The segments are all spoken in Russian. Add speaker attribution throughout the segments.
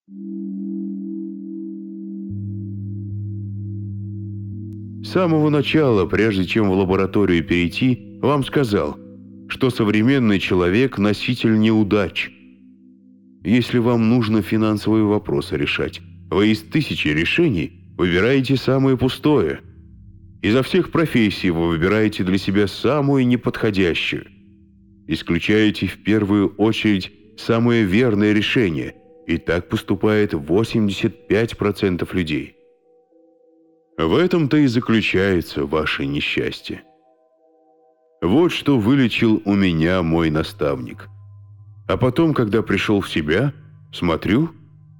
Speaker 1: С самого начала, прежде чем в лабораторию перейти, вам сказал, что современный человек – носитель неудач. Если вам нужно финансовые вопросы решать, вы из 1000 решений выбираете самое пустое. Изо всех профессий вы выбираете для себя самую неподходящую. Исключаете в первую очередь самое верное решение, и так поступает 85% людей. В этом-то и заключается ваше несчастье. Вот что вылечил у меня мой наставник. А потом, когда пришел в себя, смотрю,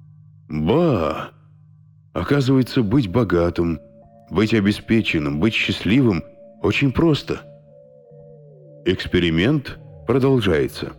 Speaker 1: оказывается, быть богатым, быть обеспеченным, быть счастливым очень просто. Эксперимент продолжается.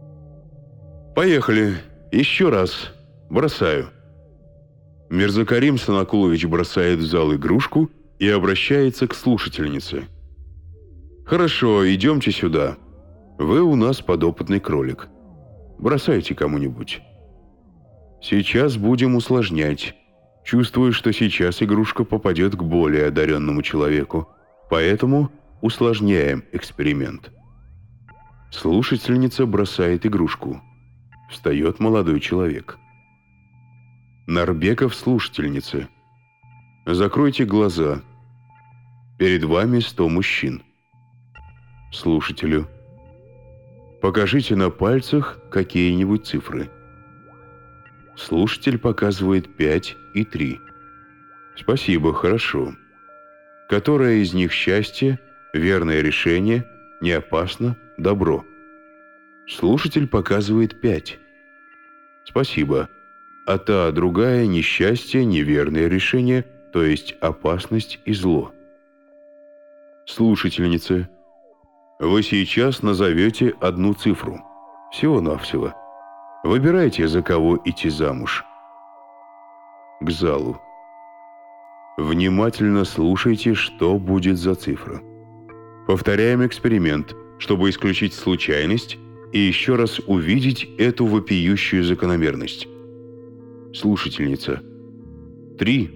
Speaker 1: Поехали. Еще раз. Бросаю. Мирзакарим Санакулович бросает в зал игрушку и обращается к слушательнице. «Хорошо, идемте сюда. Вы у нас подопытный кролик. Бросайте кому-нибудь. Сейчас будем усложнять. Чувствую, что сейчас игрушка попадет к более одаренному человеку, поэтому усложняем эксперимент». Слушательница бросает игрушку. Встает молодой человек. Нарбеков слушательнице. Закройте глаза. Перед вами 100 мужчин. Слушателю. Покажите на пальцах какие-нибудь цифры. Слушатель показывает 5 и 3. Спасибо, хорошо. Которое из них счастье, верное решение, не опасно, добро? Слушатель показывает 5. Спасибо. А та другая несчастье, неверное решение, то есть опасность и зло. Слушательница. Вы сейчас назовете одну цифру. Всего-навсего. Выбирайте, за кого идти замуж. К залу. Внимательно слушайте, что будет за цифра. Повторяем эксперимент, чтобы исключить случайность и еще раз увидеть эту вопиющую закономерность. Слушательница. 3.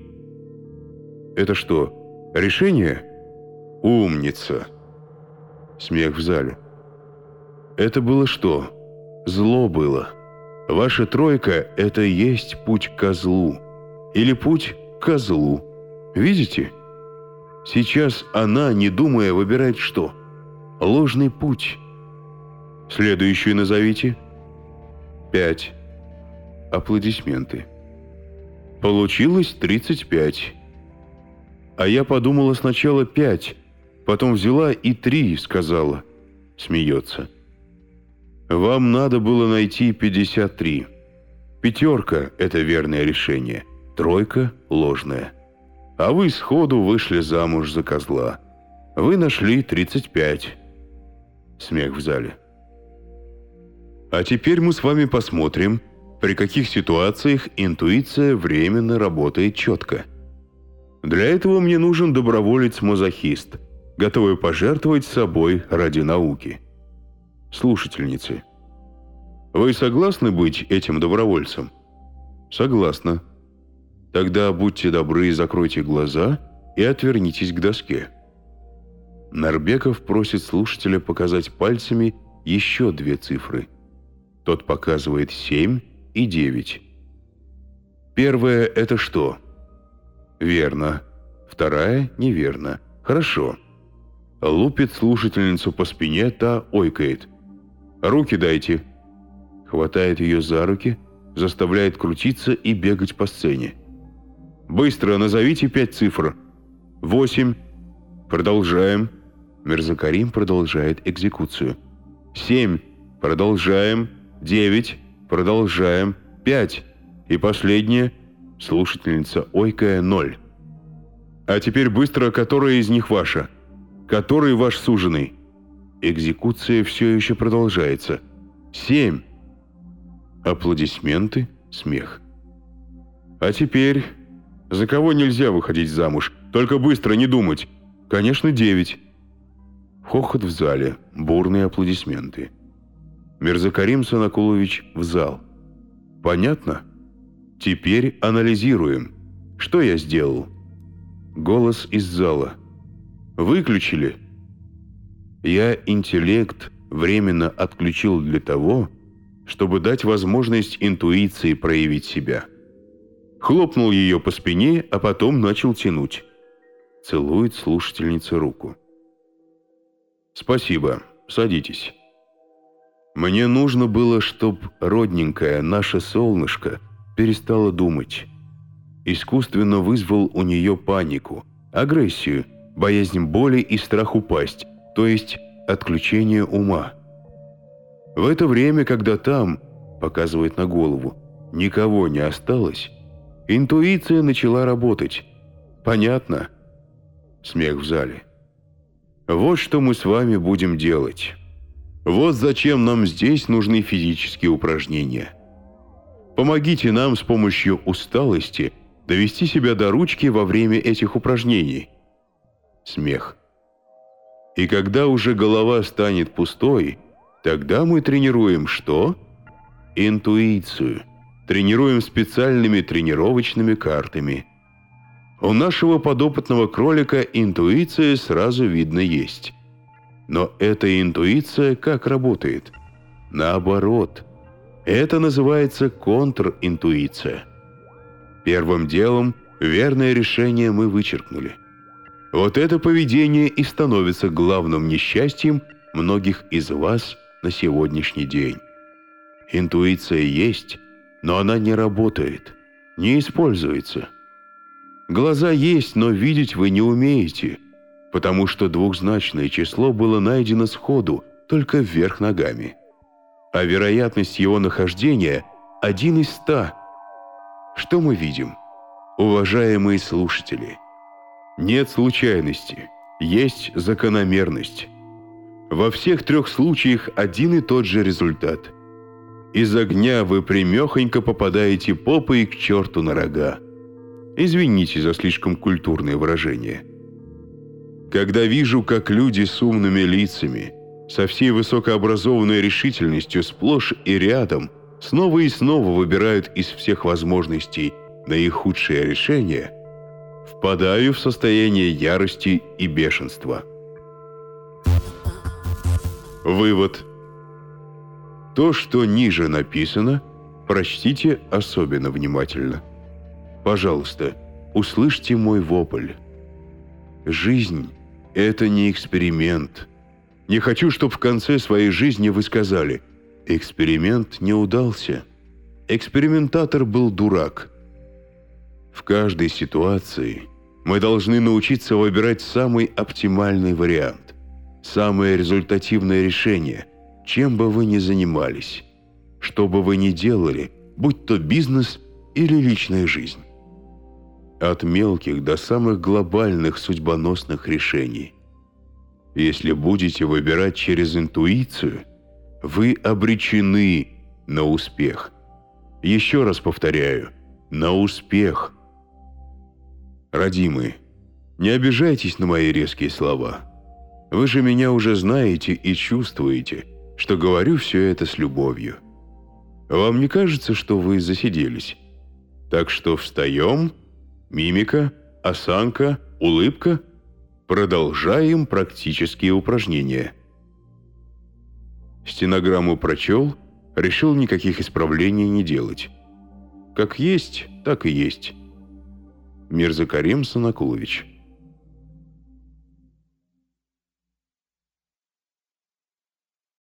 Speaker 1: Это что, решение? Умница. Смех в зале. Это было что? Зло было. Ваша тройка – это есть путь к козлу. Или путь к козлу. Видите? Сейчас она, не думая, выбирает что? Ложный путь. Следующую назовите. 5. Аплодисменты. Получилось 35. А я подумала сначала 5, потом взяла и 3 сказала. Смеется. Вам надо было найти 53. 5 – это верное решение, 3 – ложное. А вы сходу вышли замуж за козла. Вы нашли 35. Смех в зале. А теперь мы с вами посмотрим, при каких ситуациях интуиция временно работает четко. Для этого мне нужен доброволец-мазохист, готовый пожертвовать собой ради науки. Слушательницы. Вы согласны быть этим добровольцем? Согласна. Тогда будьте добры, закройте глаза и отвернитесь к доске. Нарбеков просит слушателя показать пальцами еще 2 цифры. Тот показывает 7 и 9. Первая – это что? Верно. Вторая – неверно. Хорошо. Лупит слушательницу по спине, та ойкает. Руки дайте. Хватает ее за руки, заставляет крутиться и бегать по сцене. Быстро назовите 5 цифр. 8. Продолжаем. Мирзакарим продолжает экзекуцию. 7. Продолжаем. 9. Продолжаем. 5. И последнее. Слушательница ойкая 0. А теперь быстро, которая из них ваша? Который ваш суженый? Экзекуция все еще продолжается. 7. Аплодисменты, смех. А теперь, за кого нельзя выходить замуж? Только быстро, не думать. Конечно, 9. Хохот в зале, бурные аплодисменты. Мирзакарим Санакулович в зал. Понятно? Теперь анализируем. Что я сделал? Голос из зала. Выключили? Я интеллект временно отключил для того, чтобы дать возможность интуиции проявить себя. Хлопнул ее по спине, а потом начал тянуть. Целует слушательница руку. «Спасибо. Садитесь. Мне нужно было, чтоб родненькое наше солнышко перестало думать. Искусственно вызвал у нее панику, агрессию, боязнь боли и страх упасть, то есть отключение ума. В это время, когда там, показывает на голову, никого не осталось, интуиция начала работать. Понятно?» Смех в зале. «Вот что мы с вами будем делать. Вот зачем нам здесь нужны физические упражнения. Помогите нам с помощью усталости довести себя до ручки во время этих упражнений». Смех. «И когда уже голова станет пустой, тогда мы тренируем что? Интуицию. Тренируем специальными тренировочными картами. У нашего подопытного кролика интуиция сразу видно есть. Но эта интуиция как работает? Наоборот. Это называется контринтуиция. Первым делом верное решение мы вычеркнули. Вот это поведение и становится главным несчастьем многих из вас на сегодняшний день. Интуиция есть, но она не работает, не используется. Глаза есть, но видеть вы не умеете, потому что двухзначное число было найдено сходу, только вверх ногами. А вероятность его нахождения 1 из 100. Что мы видим? Уважаемые слушатели, нет случайности, есть закономерность. Во всех 3 случаях один и тот же результат. Из огня вы прямехонько попадаете попой к черту на рога. Извините за слишком культурное выражение. Когда вижу, как люди с умными лицами, со всей высокообразованной решительностью сплошь и рядом, снова и снова выбирают из всех возможностей наихудшее решение, впадаю в состояние ярости и бешенства. Вывод. То, что ниже написано, прочтите особенно внимательно. Пожалуйста, услышьте мой вопль. Жизнь – это не эксперимент. Не хочу, чтобы в конце своей жизни вы сказали: эксперимент не удался. Экспериментатор был дурак. В каждой ситуации мы должны научиться выбирать самый оптимальный вариант, самое результативное решение, чем бы вы ни занимались, что бы вы ни делали, будь то бизнес или личная жизнь. От мелких до самых глобальных судьбоносных решений. Если будете выбирать через интуицию, вы обречены на успех. Еще раз повторяю, на успех. Родимые, не обижайтесь на мои резкие слова. Вы же меня уже знаете и чувствуете, что говорю все это с любовью. Вам не кажется, что вы засиделись? Так что встаем... Мимика, осанка, улыбка. Продолжаем практические упражнения. Стенограмму прочел, решил никаких исправлений не делать. Как есть, так и есть. Мирза Карим Санакулович.